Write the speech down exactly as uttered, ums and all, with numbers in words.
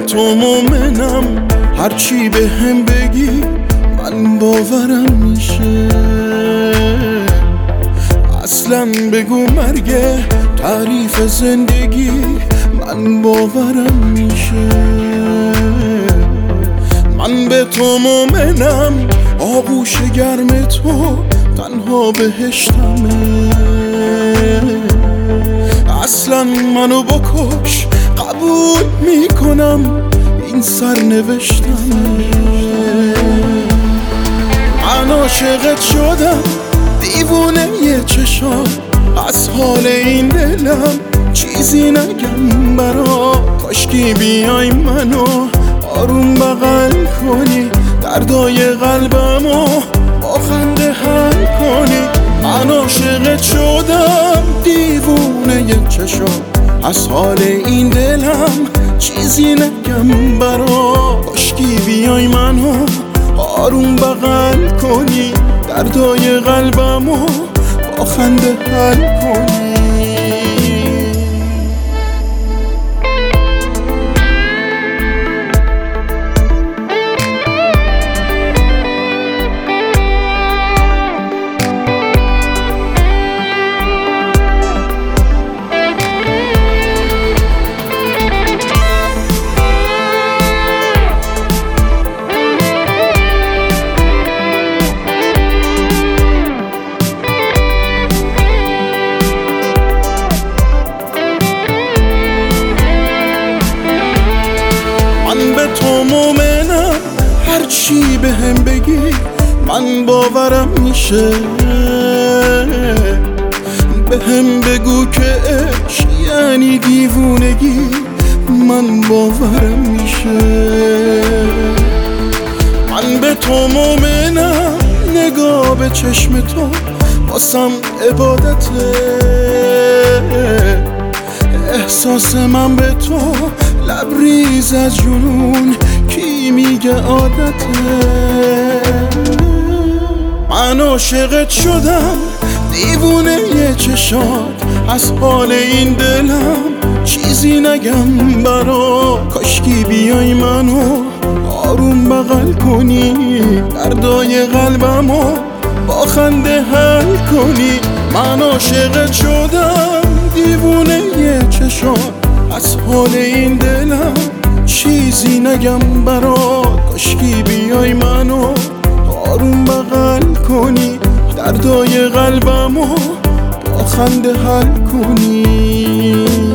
تو مومنم، هرچی به هم بگی من باورم میشه. اصلا بگو مرگه تعریف زندگی من باورم میشه. من به تو مومنم، آغوش گرم تو تنها بهشتمه. اصلا منو بکش قبول میکنم، این سرنوشتمه. من عاشقت شدم، دیوونه یه چشام، از حال این دلم چیزی نگم برا. کاشکی بیای منو آروم بغل کنی، دردای قلبمو با خنده حل کنی. من عاشقت شدم، دیوونه یه چشام، از حال این دلم چیزی نگم برا. کاشکی بیای منو آروم بغل کنی، دردای قلبمو با خنده حل کنی. تو مومنم، هرچی به هم بگی من باورم میشه. به هم بگو که عشق یعنی دیوونگی، من باورم میشه. من به تو مومنم، نگاه به چشم تو واسم عبادته. احساس من به تو لبریز از جنون، کی میگه عادته. من عاشقت شدم، دیوونه یه چشات، از حال این دلم چیزی نگم برا. کاشکی بیای منو آروم بغل کنی، دردای قلبمو با خنده حل کنی. من عاشقت شدم، دیوونه یه چشات، از حال این دلم چیزی نگم برات. کاشکی بیای منو آروم بغل کنی، دردای قلبمو با خنده حل کنی.